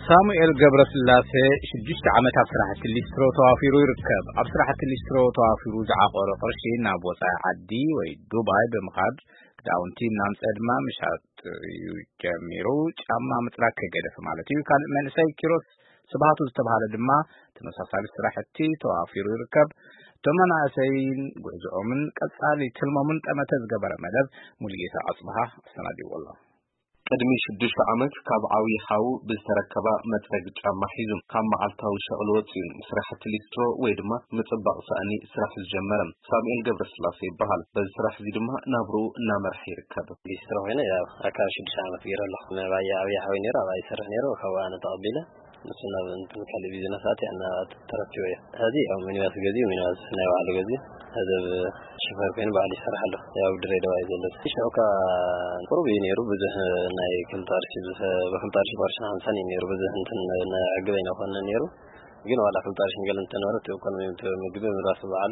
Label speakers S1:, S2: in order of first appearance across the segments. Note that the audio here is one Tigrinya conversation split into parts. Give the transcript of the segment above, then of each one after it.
S1: ሳሙኤል ገብረስላሴ 6 ዓመታት ስራሕቲ ሊስትሮ ተዋፊሩ ይርከብ። ኣብ ስራሕቲ ሊስትሮ ተዋፊሩ ዝዓቆረ ቅርሺ ናብ ወፃኢ ዓዲ ወይ ዱባይ ብምኻድ ክዳውንቲ ናምፀ ድማ ምሻጥ ጀሚሩ ጫማ ምጥራክ ከገደፈ ማለት እዩ። ካልእ መንእሰይ ኪሮስ ስብሃቱ ዝተባሃለ ድማ ተመሳሳሊ ስራሕቲ ተዋፊሩ ይርከብ። ተመናሰይን ጉዕዞኦምን ቀጻሊ ትልሞምን ጠመተ ዝገበረ መደብ ሙሉጌታ አጽባሃ አስተናዲው والله
S2: ቅድሚ 6 ዓመት ካብ ዓዊ ሓው ብዝተረከባ መጥረግ ጫማ ሒዙ ካብ መዓልታዊ ሸቕል ወፂኡ ስራሕቲ ሊስትሮ ወይ ድማ ምጽባቕ ሳእኒ ስራሕ ዝጀመረ ሳሙኤል ገብረስላሴ ይበሃል። በዚ ስራሕ እዚ ድማ ናብሩ እናመርሐ ይርከብ።
S3: ሊስትሮ ሆይነ ያው አካል 6 ዓመት ገይረለሁ ነባያ ዓዊ ሓው ነይሩ አባይ ስራሕ ነይሩ ከዋነ ተቀቢለ ንስና እንትን ካሊ ቢዝነሳት ያና ተረክበ هذه او ሚኒባስ ገዚ ሚኒባስ ናይ ባዕሉ ገዚ هذا شفر كان بعد يسرح له يا بدريدوا يزلت شوكا قرب ينيرو بزه ناي كنتارش بخنتارش بارشان سنين ينيرو بزه انتن عقبينا خلنا نيرو ግን ዋላ ከልታሽ ንገል እንተነወረት ኢኮኖሚ ምግብ ምራስ በዓሉ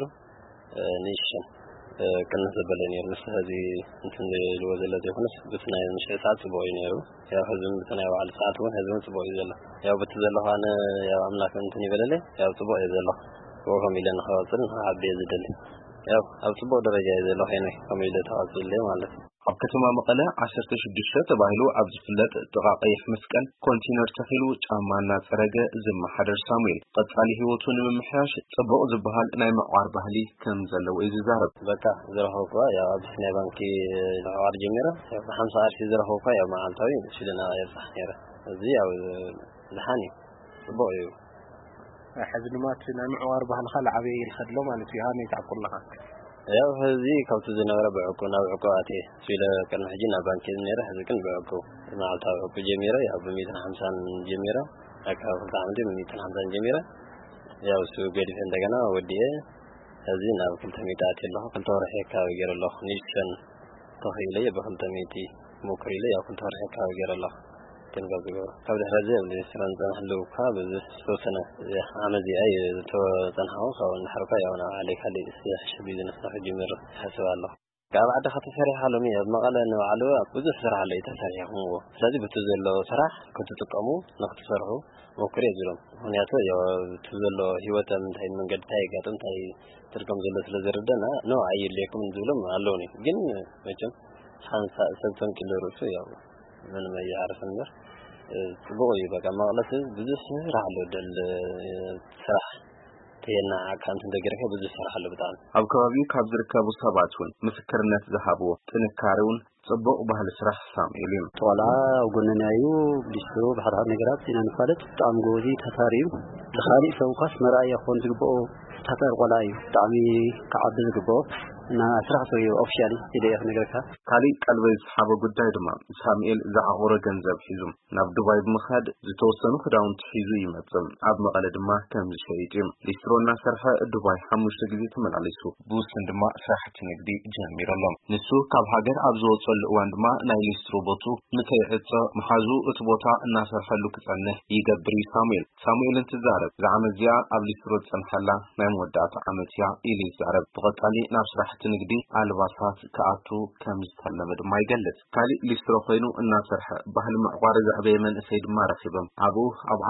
S3: ንሽን ከነሰ በለን ይርስ هذه እንትን ለወዘለት ይሆንስ በስናይ ምሽሳት ቦይ ነሩ ያው ህዝብ በስናይ ዋል ሰዓት ወን ህዝብ ጽቦ ይዘለ ያው በተዘለኋነ ያው አምላክ እንትን ይበለለ ያው ጽቦ ይዘለ ወሆም ይለን ኸዋጽን አቤ ዝደል ያው ኣብ ጽቦ ደረጃ ይዘለ ሆይነ ከመይለ ተዋጽለ ማለት
S2: ኣብ ከተማ መቀለ 16 ተባሂሉ ኣብ ዝፍለጥ ጥቃቀይሕ መስቀል ኮንቲነር ተኺሉ ጫማና ጽረገ ዝመሓደር ሳሙኤል ቀጻሊ ህይወቱ ንምምሕያሽ ጽቡቕ ዝበሃል ናይ መዕዋር ባህሊ ከም ዘለዎ ይዛረብ።
S3: በቃ ዝረኸውኳ ያው ኣብ ስናይ ባንኪ መዕዋር ጀሚራ ያው 50 አርሲ ዝረኸውኳ ያው መዓልታዊ ሲለና የርሳሕ ነይረ እዚ ያው ዝሓኒ ጽቡቕ እዩ
S4: حزنمات نمعوار بهالخل عبي يخدلو مالتي هاني تعقلها
S3: ያው هذه كوت زنبر بعقونا بعقواتي سيله كان حجينا بانك نيره هذكن بعقو معناتها بعقو جميره ያው በ150 ጀሚራ አካው ታምዲ 150 ጀሚራ ያው ሱ ገዲ እንደገና ወዲየ እዚህ ነው ከልተሚታት የለው ከልተወረህ ካው ይገረለው ንሽን ተኸይለ በከልተሚቲ ሞክሪለ ያው ከልተወረህ ካው ይገረለው ተንጋብገ ካብደ ሀዘ ለስራን ዘህለው ካብ ዝተወሰነ ዓመዚ አይ ተጸንሐው ሰው እንሐርካ ያውና عليك علي استحشب ቢዝነስ ተጀመረ حسبالله ካብ ዓደ ከተሰሪሕ አለሚ መቀለ ነው አለ ብዙ ስራ አለ የተሰሪሑ ስለዚህ በተዘለው ስራ ከተጠቀሙ ነክተሰርሑ ሞክሪ ይዝሎም ምክንያቱ ያው ተዘሎ ህይወት እንታይ መንገድ ታይጋጥም ታይ ትርጉም ዘለ ስለዘረደና ነው አይለኩም ዝብሎም አለውኒ ግን መቼም ቻንስ ሰብተን ክለሩሱ ያው ምን ማያርፍ ነገር ጽቦይ በቃ ማለት ብዙ ስራ አለ ደል ስራ ተየና አካንት እንደገረከ ብዙ ስራ አለ በጣም
S2: ኣብ ከባቢው ካብ ዝርከቡ ሰባቱን ምስክርነት ዝሃብዎ ጥንካሬውን ጽቡቕ ባህል ስራሕ ሳሙኤል
S5: ጦላ ወገነናዩ ሊስትሮ ባህር ነገራት ኢና ንፋለት ጣም ጎዚ ተታሪዩ ተኻሊ ሰውኻስ መራያ ኾን ዝግበኦ ታተር ቆላዩ ጣሚ ከዓብ ዝግበኦ ና ስራሕቶ ኦፊሻሊ ኢደያ ነገርካ
S2: ካሊ ቀልበይ ዝሓበ ጉዳይ ድማ ሳሙኤል ዝዓቆረ ገንዘብ ሒዙ ናብ ዱባይ ብምኻድ ዝተወሰኑ ክዳውንቲ ሒዙ ይመጽም ኣብ መቐለ ድማ ከም ዝሸይጥ ሊስትሮና ሰርሐ ዱባይ 5 ግዜ ተመላልሱ ብውስን ድማ ስራሕቲ ንግዲ ጀሚሮሎም ንሱ ካብ ሃገር ኣብ ዝወጸሉ እዋን ድማ ናይ ሊስትሮ ቦቱ ንከይዕጸ መሓዙ እቲ ቦታ እናሰርሐሉ ክጸንሕ ይገብር ሳሙኤል እንትዛረብ ዝዓመዝያ ኣብ ሊስትሮ ጸንሐላ ናይ መወዳእታ ዓመትያ ኢሊ ዛረብ ብቐጻሊ ናብ ስራሕ ንግዲ አልባሳት ከአቱ ከም ዝተለመ ድማ ይገልጽ ካሊ ሊስትሮ ኮይኑ እናሰርሐ ባህል መዕቋር ዘዕበየ መንእሰይ ድማ ረኺቦም አቡ ኣብ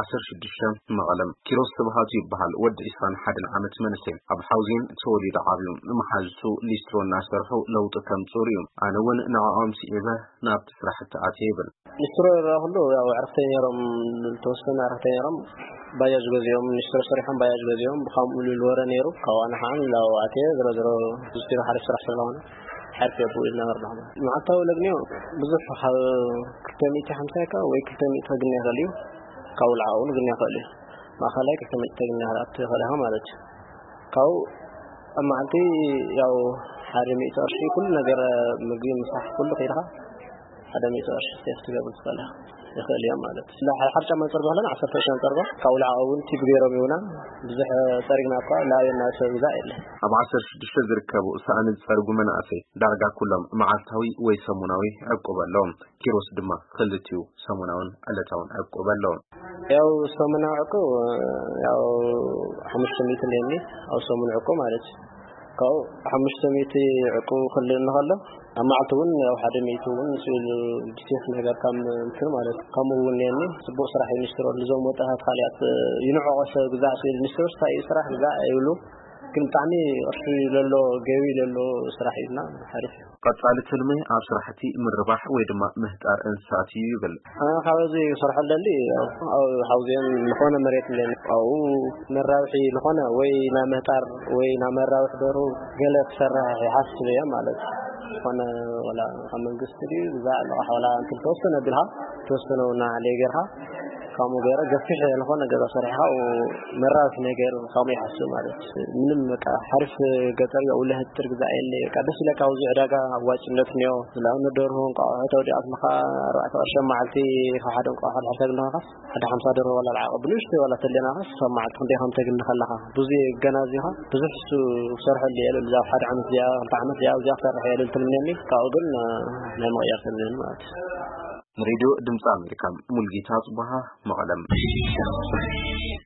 S2: 16 መቐለም ኪሮስ ስብሃቱ ይበሃል ወዲ 21 ዓመት መንእሰይ ኣብ ሓውዜን ተወሊዱ ዓብዩ መሓዝቱ ሊስትሮ እናሰርሑ ለውጥ ከም ጽሩዩ ኣነውን ንዓኦም ሲኢበ ናብ ስራሕ ተኣትየ ይብል
S4: ሊስትሮ ሁሉ ያው ዓርፍተ ነሮም ተወሰነ ዓርፍተ ነሮም ባያጅ ገዚኦም ሊስትሮ ሰሪሖም ባያጅ ገዚኦም በኻምሉ ልወረ ነሩ ካዋና ሓን ላው አትየ ዝሮ ዝስቲሮ حرف سرح سلامنا حرف يبو إلنا مرنا معطاو لقنيو بزح خال كتميتي حمساكا وي كتميتي قلني غليو كاو العاون قلني غليو ما خلاك كتميتي قلني غليها مالك كاو أما عندي ياو حارمي تأرشي كل نقر مقيم مصاح كل خيرها هذا ميتو أرشي سيفتي قبل صالح يخليها مالك لا حرشا ما يصربها لنا 10 يصربها كاو العاون تبغيرهم يونا بزح طريقنا قا لا يناس زائل
S2: ኣብ 16 ዝርከቡ ሳእኒ ዝጸርጉ መናእሰይ ዳርጋ ኩሎም መዓልታዊ ወይ ሰሙናዊ ዕቁበሎም ኪሮስ ድማ ክልቲው ሰሙናውን ዕለታውን ዕቁበሎም
S4: ያው ሰሙናው ዕቁብ ያው 500 ለኒ አው ሰሙን ዕቁብ ማለት كاو 500 عقو خلينا خلا اما عتون او حد ميتون سيل ديسيخ ነገር ካም እንትን ማለት ካሙውን ያኔ ስቦ ስራህ ሚኒስትር ለዘው መጣሃት ኻሊያት ይንዑቀሰ ግዛዕ ሲል ሚኒስትር ሳይ ስራህ ግዛዕ አይብሉ ግን ጣኒ እርሱ ለሎ ገቢ ለሎ ስራህና حرف
S2: قصال تلمي ابصراحتي مرباح ويدما مهطار انسات يبل
S4: خاوزي صرح للي او حوزين لخونه مريت لين او مراوحي لخونه وينا مهطار وينا مراوح دورو ገለት ሰራህ حسب يا ማለት ሆነ ወላ መንግስት ዲ ዛዕ ለሐላ እንት ተወሰነ ብልሃ ተወሰነውና ለገርሃ ካሙ ገረ ገፍሽ ለሆነ ገዛ ሰራህ او መራውህ ነገር ካሙ ይሐስብ ማለት ምንም በቃ حرف ገጠር ያውለህ ጥርግ ዛይል ቀደስ ለካውዚ ዕዳጋ አዋጭነት ነው ስለሆነ ዶር ሆን ቃው ዲ አስመኻ 14 ማዓልቲ ሓደ ቃው ሓደ ለኻስ ሓደ 50 ዶር ወላ ዓቅብልሽ ወላ ተለናኻስ ሰማዕት እንደ ከም ተግን خلኻ ብዙ ገናዚኻ ብዙ ፍሱ ሰርሕ ለየለ ለዛ ሓደ ዓመት ያ ዓመት ያ ያ ሰርሕ ያለ ተምነኒ ቃው ግን ለማያር ተምነኒ ማለት
S2: راديو دمص أمريكا ملقيتها صباحا معلم